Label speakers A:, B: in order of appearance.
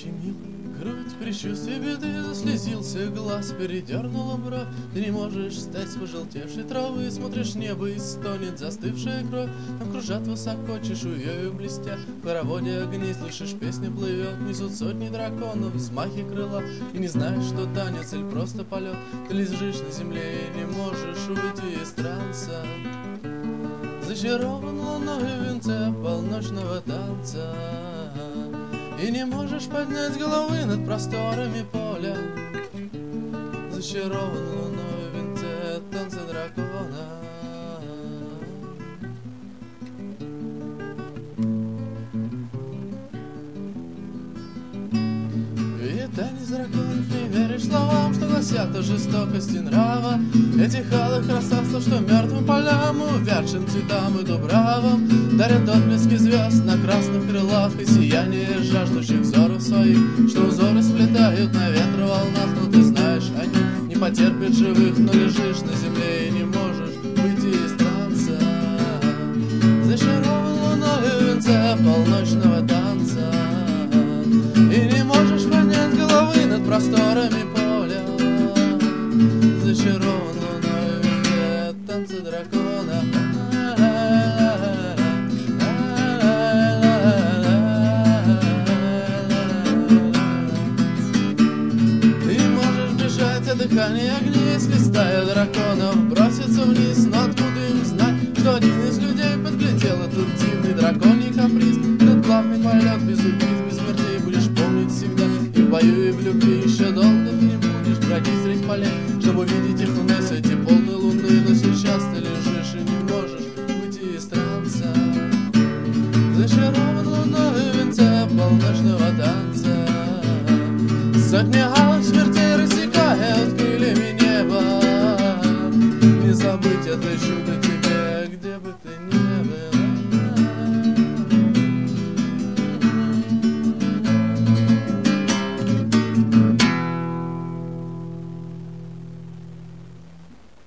A: защемил грудь, предчувствие беды, заслезился глаз, передернула бровь. Ты не можешь встать с пожелтевшей травы, смотришь небо и стонет застывшая кровь. Там кружат высоко чешуею блестя, в хороводе огней слышишь, песня плывет. Несут сотни драконов, взмахи крыла, и не знаешь, что танец или просто полет. Ты лежишь на земле и не можешь уйти из транса, зачарован луной в венце полночного танца. И не можешь поднять головы над просторами поля, зачарован луной в венце танца дракона. И танец драконов, не веришь словам, что гласят о жестокости нрава этих алых красавцев, что мертвым полям, увядшим цветам и дубравам дарят отблески звезд на красных крылах и сияние жаждущих взоров своих, что узоры сплетают на ветру волнах. Но ты знаешь, они не потерпят живых, но лежишь на земле и не можешь выйти из транса, зачарован луной в венце полночного танца. И не можешь поднять головы над просторами поля, зачарован луной в венце танца дракона. Дыхание огней, если стая драконов бросится вниз. Но откуда им знать, что один из людей подглядел этот дивный драконий каприз? Этот плавный полет без убийств, без смертей будешь помнить всегда. И в бою, и в любви еще долго ты не будешь бродить средь полей, чтобы увидеть их вновь, эти полные луны. Но сейчас ты лежишь и не можешь выйти из транса, зачарован луной в венце полночного танца. Сотня